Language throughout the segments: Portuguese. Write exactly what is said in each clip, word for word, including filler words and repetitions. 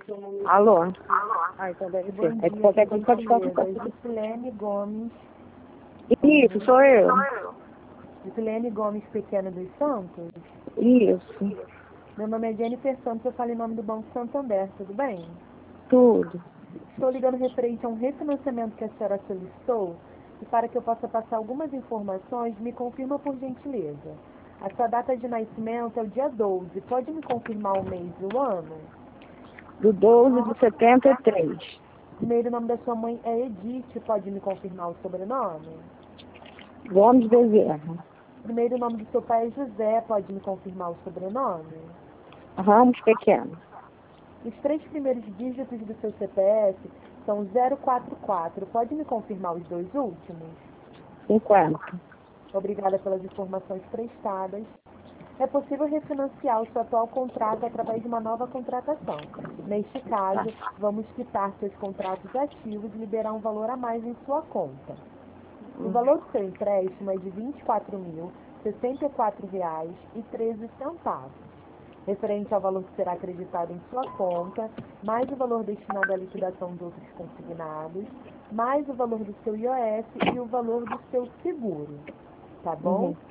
Alô? Ah, então deve Bom ser. dia, É que qualquer coisa pode falar com Gisilene. você. Gisilene Gomes. Isso, sou eu. Gisilene Gomes Pequeno dos Santos. Isso, Meu nome é Jennifer Santos, eu falo em nome do Banco Santander, tudo bem? tudo. Estou ligando referente a um refinanciamento que a senhora solicitou e para que eu possa passar algumas informações, me confirma por gentileza. A sua data de nascimento é o dia doze. Pode me confirmar o mês e o ano? Do doze de setenta e três. O primeiro nome da sua mãe é Edith. Pode me confirmar o sobrenome? Gomes Bezerra. O primeiro nome do seu pai é José. Pode me confirmar o sobrenome? Ramos Pequeno. Os três primeiros dígitos do seu C P F são zero quatro quatro. Pode me confirmar os dois últimos? cinquenta. Obrigada pelas informações prestadas. É possível refinanciar o seu atual contrato através de uma nova contratação. Neste caso, vamos quitar seus contratos ativos e liberar um valor a mais em sua conta. O valor do seu empréstimo é de vinte e quatro mil, sessenta e quatro reais e treze centavos. Referente ao valor que será acreditado em sua conta, mais o valor destinado à liquidação de outros consignados, mais o valor do seu I O F e o valor do seu seguro. Tá bom? Uhum.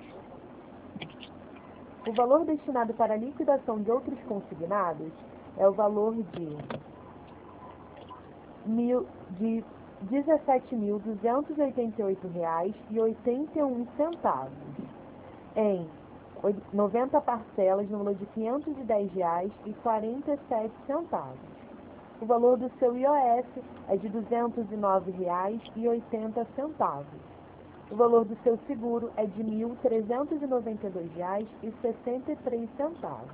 O valor destinado para a liquidação de outros consignados é o valor de, mil, de dezessete mil duzentos e oitenta e oito reais e oitenta e um centavos em noventa parcelas no valor de quinhentos e dez reais e quarenta e sete centavos. O valor do seu I O F é de duzentos e nove reais e oitenta centavos. O valor do seu seguro é de mil trezentos e noventa e dois reais e sessenta e três centavos.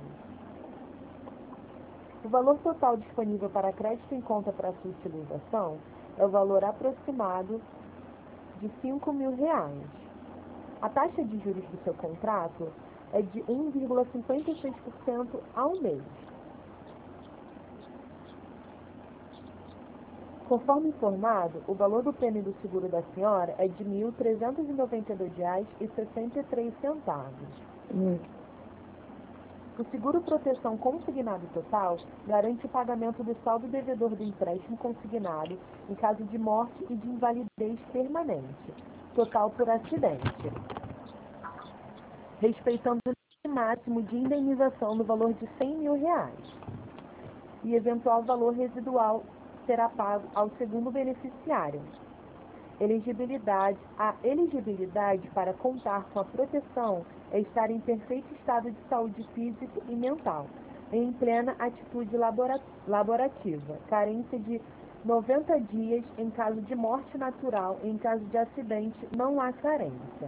O valor total disponível para crédito em conta para sua utilização é o valor aproximado de cinco mil reais. A taxa de juros do seu contrato é de um vírgula cinquenta e seis por cento ao mês. Conforme informado, o valor do prêmio do seguro da senhora é de mil trezentos e noventa e dois reais e sessenta e três centavos. Hum. O seguro proteção consignado total garante o pagamento do saldo devedor do empréstimo consignado em caso de morte e de invalidez permanente, total por acidente, respeitando o limite máximo de indenização no valor de cem mil reais. E eventual valor residual será pago ao segundo beneficiário. Elegibilidade. A elegibilidade para contar com a proteção é estar em perfeito estado de saúde físico e mental, em plena atitude labora- laborativa, carência de noventa dias em caso de morte natural, em caso de acidente não há carência.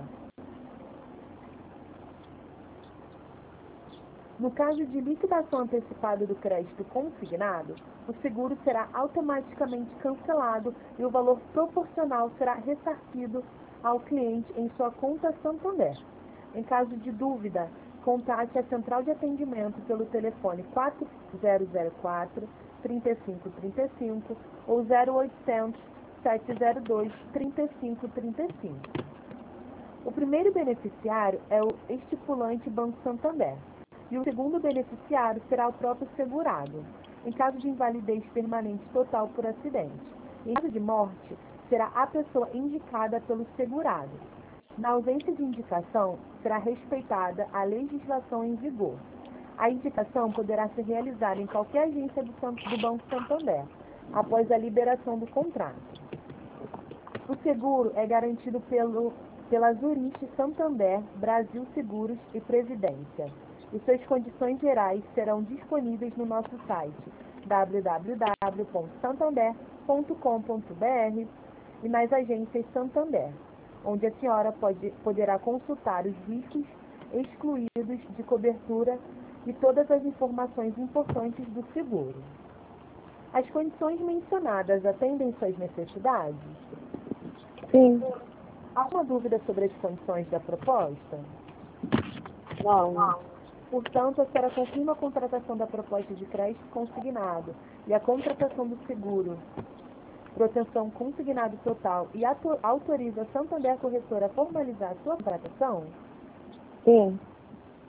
No caso de liquidação antecipada do crédito consignado, o seguro será automaticamente cancelado e o valor proporcional será ressarcido ao cliente em sua conta Santander. Em caso de dúvida, contate a central de atendimento pelo telefone quatro zero zero quatro, três cinco três cinco ou zero oitocentos, sete zero dois, três cinco três cinco. O primeiro beneficiário é o estipulante Banco Santander. E o segundo beneficiário será o próprio segurado, em caso de invalidez permanente total por acidente. Em caso de morte, será a pessoa indicada pelo segurado. Na ausência de indicação, será respeitada a legislação em vigor. A indicação poderá ser realizada em qualquer agência do, do Banco Santander, após a liberação do contrato. O seguro é garantido pelo, pela Zurich Santander, Brasil Seguros e Previdência. E suas condições gerais serão disponíveis no nosso site w w w ponto santander ponto com ponto b r e nas agências Santander, onde a senhora pode, poderá consultar os riscos excluídos de cobertura e todas as informações importantes do seguro. As condições mencionadas atendem suas necessidades? Sim. Há uma dúvida sobre as condições da proposta? Não. Portanto, a senhora confirma a contratação da proposta de crédito consignado e a contratação do seguro, proteção consignado total e autoriza a Santander Corretora a formalizar a sua contratação? Sim.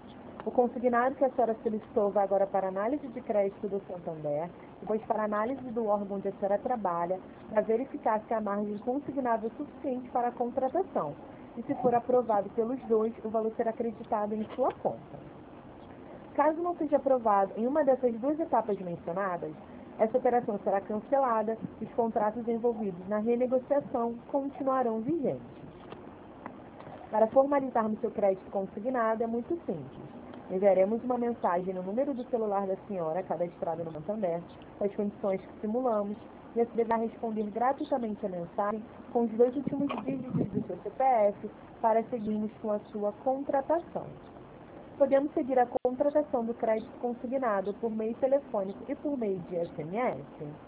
O consignado que a senhora solicitou vai agora para análise de crédito do Santander, depois para análise do órgão onde a senhora trabalha, para verificar se a margem consignável é suficiente para a contratação. E se for aprovado pelos dois, o valor será acreditado em sua conta. Caso não seja aprovado em uma dessas duas etapas mencionadas, essa operação será cancelada e os contratos envolvidos na renegociação continuarão vigentes. Para formalizarmos seu crédito consignado é muito simples. Enviaremos uma mensagem no número do celular da senhora, cadastrado no Santander, com as condições que simulamos, e você deverá responder gratuitamente a mensagem com os dois últimos dígitos do seu C P F para seguirmos com a sua contratação. Podemos seguir a contratação do crédito consignado por meio telefônico e por meio de S M S.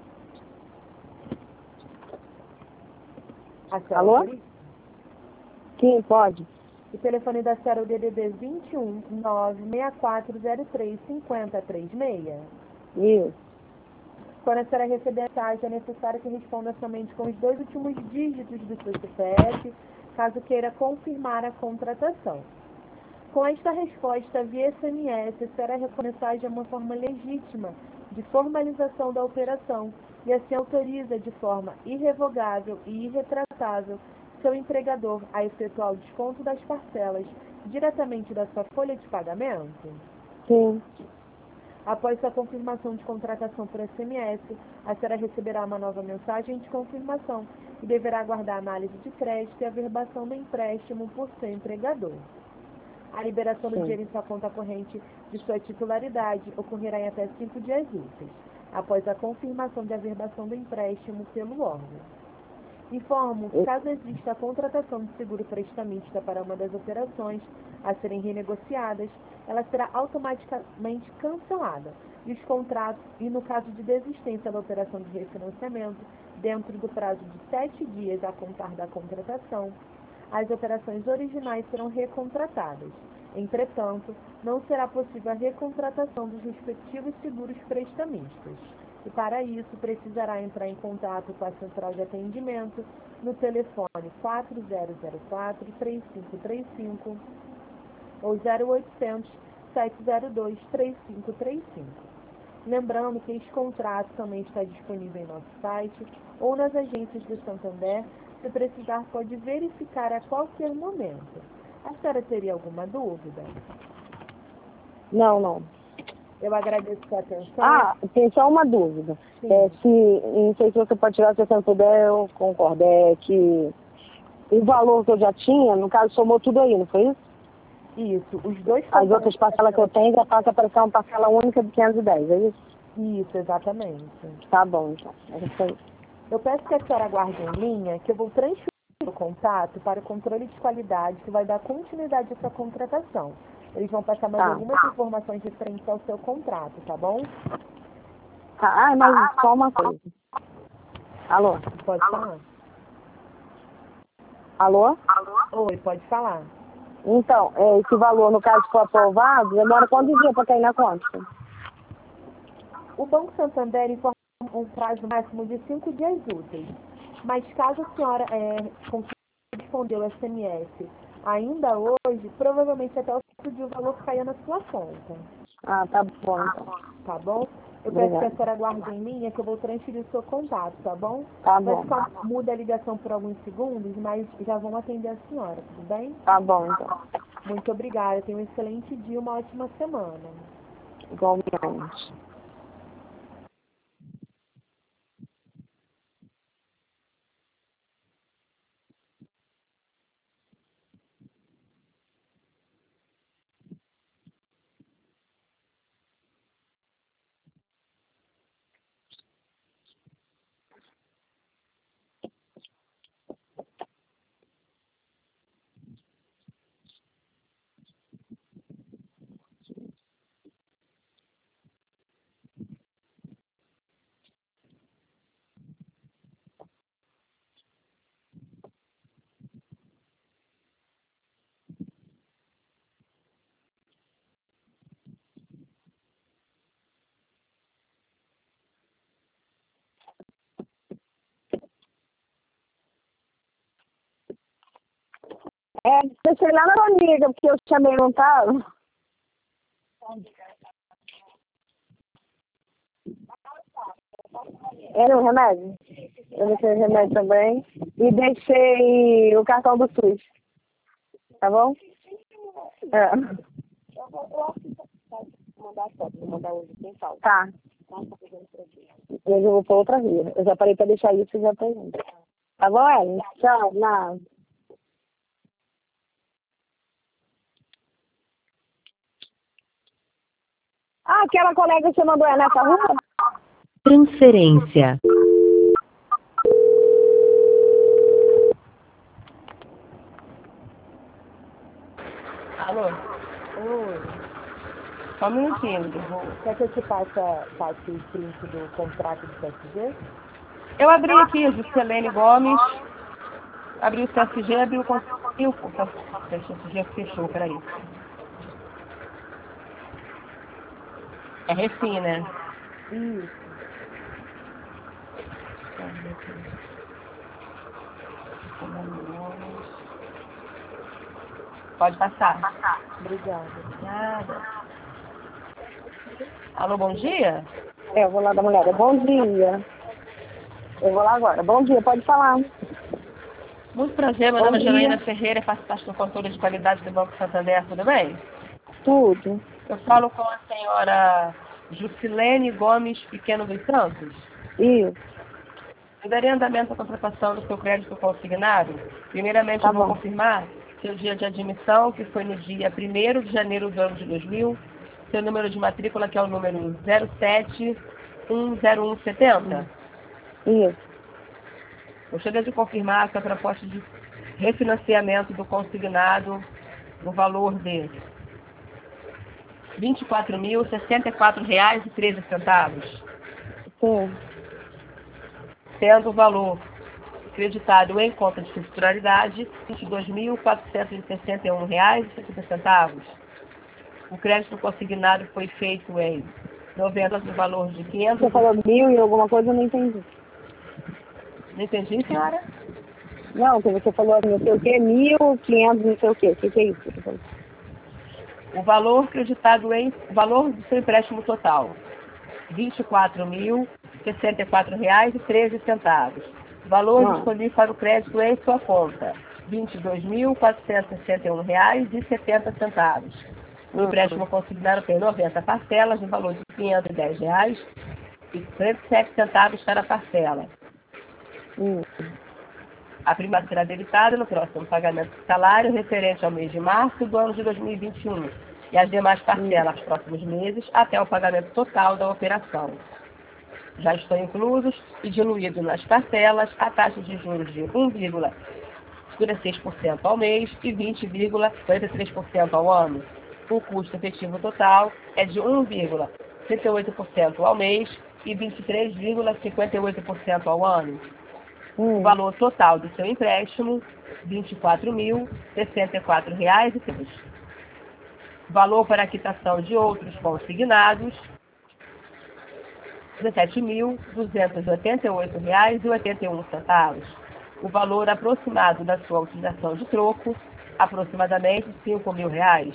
A senhora Alô? autoriza? Sim, pode. O telefone da senhora é o D D D vinte e um, nove seis quatro zero três, cinco zero três seis. Isso. Quando a senhora receber a mensagem, é necessário que responda somente com os dois últimos dígitos do seu C P F, caso queira confirmar a contratação. Com esta resposta via S M S, a senhora reconhece uma forma legítima de formalização da operação e assim autoriza de forma irrevogável e irretratável seu empregador a efetuar o desconto das parcelas diretamente da sua folha de pagamento? Sim. Após sua confirmação de contratação por S M S, a senhora receberá uma nova mensagem de confirmação e deverá aguardar a análise de crédito e a verbação do empréstimo por seu empregador. A liberação do Sim. dinheiro em sua conta corrente de sua titularidade ocorrerá em até cinco dias úteis, após a confirmação de averbação do empréstimo pelo órgão. Informo que, caso exista a contratação de seguro prestamista para uma das operações a serem renegociadas, ela será automaticamente cancelada e os contratos, e no caso de desistência da operação de refinanciamento, dentro do prazo de sete dias a contar da contratação, as operações originais serão recontratadas. Entretanto, não será possível a recontratação dos respectivos seguros prestamistas. E para isso, precisará entrar em contato com a central de atendimento no telefone quatro zero zero quatro, três cinco três cinco ou zero oitocentos, sete zero dois, três cinco três cinco. Lembrando que este contrato também está disponível em nosso site ou nas agências do Santander. Se precisar, pode verificar a qualquer momento. A senhora teria alguma dúvida? Não, não. Eu agradeço sua atenção. Ah, tem só uma dúvida. É, se, não sei se você pode tirar, se você não puder, eu concordo. É que o valor que eu já tinha, no caso, somou tudo aí, não foi isso? Isso, os dois As outras parcelas que eu tenho já passa para ser uma parcela única de quinhentos e dez, é isso? Isso, exatamente. Tá bom, então. É isso aí. Eu peço que a senhora aguarde em linha, que eu vou transferir o contato para o controle de qualidade, que vai dar continuidade a essa contratação. Eles vão passar mais Tá. algumas informações referentes ao seu contrato, tá bom? Tá. Ah, mas só uma coisa. Alô? Pode falar? Alô? Oi, pode falar. Então, é, esse valor, no caso, se for aprovado, demora quantos dias para cair na conta? O Banco Santander informa um prazo máximo de cinco dias úteis. Mas caso a senhora é, consiga responder o S M S ainda hoje, provavelmente até o outro dia o valor caia na sua conta. Ah, tá bom, então. Tá bom? Eu peço que a senhora aguarde em linha, que eu vou transferir o seu contato, tá bom? Tá Vai bom. ficar, muda a ligação por alguns segundos, mas já vão atender a senhora, tudo bem? Tá bom, então. Muito obrigada. Tenha um excelente dia, uma ótima semana. Igualmente. É, deixei lá na amiga, porque eu chamei, não tava. Era o remédio? Eu deixei o remédio também. E deixei o cartão do SUS. Tá bom? É. Eu vou, eu acho que vou mandar a foto, vou mandar hoje, sem falta. Tá. Hoje eu vou pra outra rua. Eu já parei pra deixar isso e já tô indo. Tá bom, Ellen? Tchau, nada. Ah, aquela colega que você mandou é nessa rua? Transferência. Alô? Oi. Só um minutinho, eu vou... Quer que eu te passe, passe o print do contrato do C S G? Eu abri aqui, a Juscelene Gomes, abri o C S G, abri o contrato, o C S G fechou, peraí. É Refim, né? Isso. Pode passar. Obrigada. Nada. Alô, bom dia? É, eu vou lá dar uma olhada. Bom dia. Eu vou lá agora. Bom dia, pode falar. Muito prazer, meu Bom nome é dia. Janaína Ferreira, faço parte do controle de qualidade do Banco Santander, tudo bem? Tudo. Eu falo com a senhora Juscelene Gomes Pequeno dos Santos. Isso. Eu daria andamento à contratação do seu crédito consignado. Primeiramente, Tá eu vou bom. confirmar seu dia de admissão, que foi no dia primeiro de janeiro do ano de dois mil, seu número de matrícula, que é o número zero sete um zero um setenta. Isso. Gostaria de confirmar que a proposta de refinanciamento do consignado no valor de vinte e quatro mil, sessenta e quatro reais e treze centavos, Sim. sendo o valor creditado em conta de titularidade vinte e dois mil, quatrocentos e sessenta e um reais e setenta centavos. O crédito consignado foi feito em novembro no valor de quinhentos. Você falou mil e alguma coisa, eu não entendi. Não entendi, senhora? Não, que você falou não sei o quê, mil, quinhentos, não sei o quê. O que, que é isso que você falou? O valor creditado em... O valor do seu empréstimo total. vinte e quatro mil, sessenta e quatro reais e treze centavos. Valor Ah. disponível para o crédito em sua conta. vinte e dois mil, quatrocentos e sessenta e um reais e setenta centavos. O empréstimo consignado tem noventa parcelas no valor de quinhentos e dez reais e quarenta e sete centavos cada parcela. Hum. A prima será debitada no próximo pagamento do salário referente ao mês de março do ano de dois mil e vinte e um e as demais parcelas nos próximos meses até o pagamento total da operação. Já estão inclusos e diluídos nas parcelas a taxa de juros de um vírgula cinquenta e seis por cento ao mês e vinte vírgula quarenta e três por cento ao ano. O custo efetivo total é de um vírgula trinta e oito por cento ao mês e vinte e três vírgula cinquenta e oito por cento ao ano. Hum. O valor total do seu empréstimo, vinte e quatro mil, sessenta e quatro reais e três. Valor para a quitação de outros consignados, dezessete mil, duzentos e oitenta e oito reais e oitenta e um centavos. O valor aproximado da sua utilização de troco, aproximadamente cinco mil reais.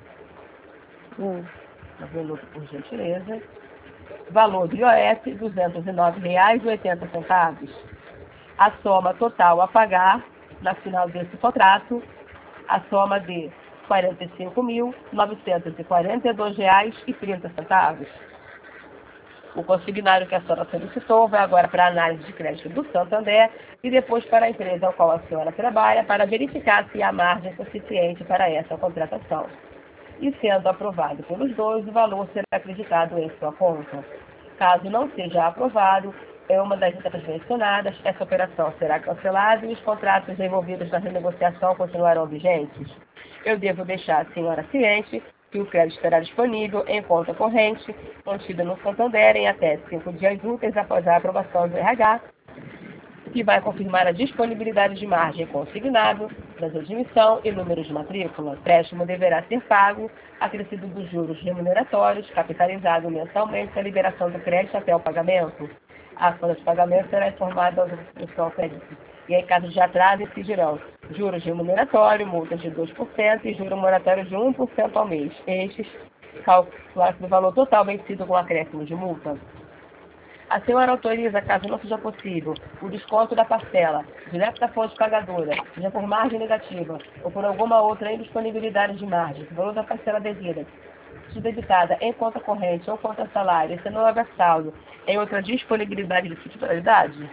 Hum. Um minuto, por gentileza. Valor do I O F, duzentos e nove reais e oitenta centavos. A soma total a pagar, na final desse contrato, a soma de quarenta e cinco mil, novecentos e quarenta e dois reais e trinta centavos. O consignário que a senhora solicitou vai agora para a análise de crédito do Santander e depois para a empresa ao qual a senhora trabalha para verificar se há margem suficiente para essa contratação. E sendo aprovado pelos dois, o valor será acreditado em sua conta. Caso não seja aprovado, é uma das etapas mencionadas, essa operação será cancelada e os contratos envolvidos na renegociação continuarão vigentes. Eu devo deixar a senhora ciente que o crédito estará disponível em conta corrente, mantida no Santander em até cinco dias úteis após a aprovação do R H, que vai confirmar a disponibilidade de margem consignado, prazo de emissão e número de matrícula. O empréstimo deverá ser pago, acrescido dos juros remuneratórios, capitalizado mensalmente a liberação do crédito até o pagamento. A folha de pagamento será informada aos instituições ao crédito. E em caso de atraso, incidirão juros remuneratórios, multas de dois por cento e juros moratórios de um por cento ao mês. Estes calculados do valor total vencido com acréscimo de multa. A senhora autoriza, caso não seja possível, o desconto da parcela, direto da fonte pagadora, seja por margem negativa ou por alguma outra indisponibilidade de margem, o valor da parcela devida, debitada em conta corrente ou conta salário, se não houver saldo, em outra disponibilidade de titularidade?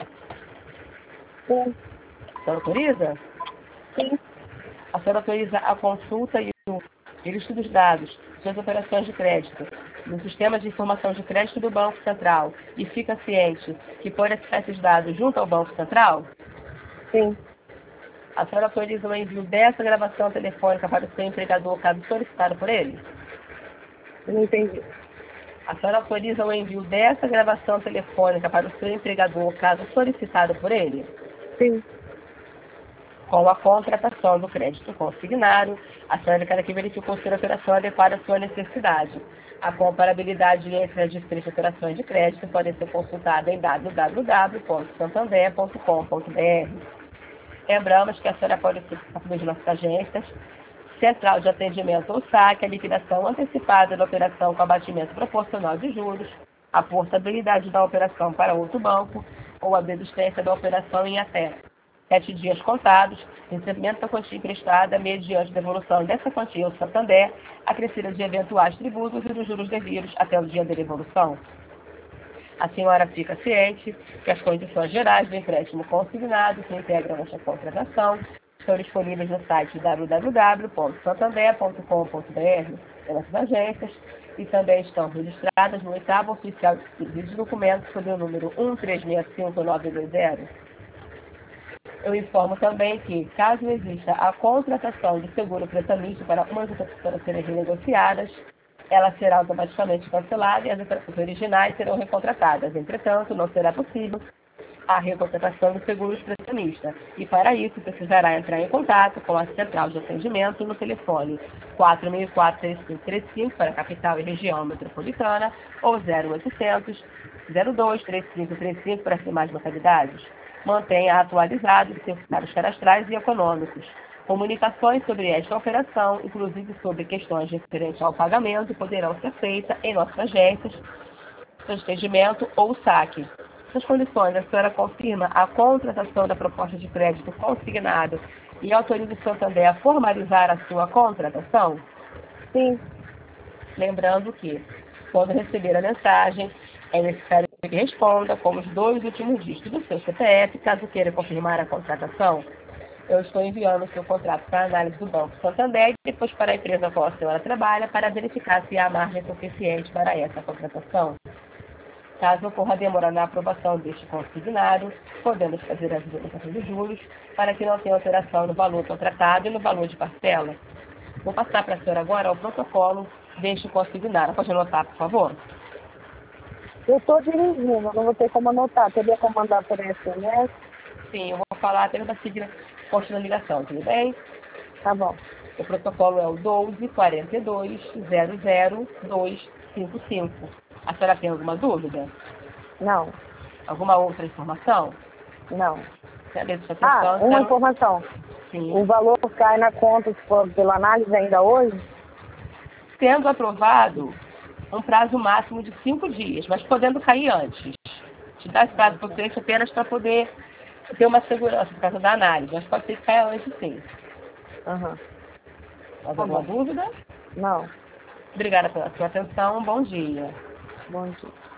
Sim. A senhora autoriza? Sim. A senhora autoriza a consulta e o registro dos dados, suas operações de crédito, no sistema de informação de crédito do Banco Central e fica ciente que pode acessar esses dados junto ao Banco Central? Sim. A senhora autoriza o envio dessa gravação telefônica para o seu empregador, caso solicitado por ele? Não entendi. A senhora autoriza o envio dessa gravação telefônica para o seu empregador, caso solicitado por ele? Sim. Com a contratação do crédito consignado, a senhora quer que verificou se a operação adequada à sua necessidade. A comparabilidade entre as diferentes operações de crédito pode ser consultada em w w w ponto santander ponto com ponto b r. Lembramos que a senhora pode solicitar de nossas agências, Central de Atendimento ou saque, a liquidação antecipada da operação com abatimento proporcional de juros, a portabilidade da operação para outro banco ou a desistência da operação em até sete dias contados, recebimento da quantia emprestada mediante devolução dessa quantia ao Santander, acrescida de eventuais tributos e dos juros devidos até o dia da devolução. A senhora fica ciente que as condições gerais do empréstimo consignado que integram esta contratação estão disponíveis no site w w w ponto santander ponto com ponto b r pelas agências e também estão registradas no oitavo oficial de serviços de documentos sob o número um três seis cinco nove dois zero. Eu informo também que, caso exista a contratação de seguro prestamista para algumas operações serem renegociadas, ela será automaticamente cancelada e as operações originais serão recontratadas. Entretanto, não será possível a recontratação do seguro prestamista. E, para isso, precisará entrar em contato com a Central de Atendimento no telefone quatro seis quatro, três cinco três cinco para a capital e região metropolitana ou zero oitocentos, zero dois, três cinco três cinco para as demais localidades. Mantenha atualizados seus dados cadastrais e econômicos. Comunicações sobre esta operação, inclusive sobre questões referentes ao pagamento, poderão ser feitas em nossas agências, de atendimento ou saque. Nessas condições, a senhora confirma a contratação da proposta de crédito consignado e autoriza o Santander a formalizar a sua contratação? Sim. Lembrando que, quando receber a mensagem, é necessário que responda com os dois últimos dígitos do seu C P F, caso queira confirmar a contratação. Eu estou enviando o seu contrato para análise do Banco Santander e depois para a empresa a qual a senhora trabalha para verificar se há margem suficiente para essa contratação. Caso ocorra demora na aprovação deste consignado, podemos fazer as verificações de juros para que não tenha alteração no valor contratado e no valor de parcela. Vou passar para a senhora agora o protocolo deste consignado. Pode anotar, por favor? Eu estou dirigindo, não vou ter como anotar. Teria como mandar por S M S? Sim, eu vou falar apenas da sigla posta na ligação, tudo bem? Tá bom. O protocolo é o doze, quarenta e dois, zero zero, dois cinco cinco. A senhora tem alguma dúvida? Não. Alguma outra informação? Não. Atenção, Ah, uma quero... informação. Sim. O valor cai na conta se for pela análise ainda hoje? Sendo aprovado, um prazo máximo de cinco dias, mas podendo cair antes. Te dá esse prazo para o cliente apenas para poder ter uma segurança por causa da análise, mas pode ser que caia antes sim. Aham. Mais Tá alguma bom. dúvida? Não. Obrigada pela sua atenção, um bom dia. Bom dia.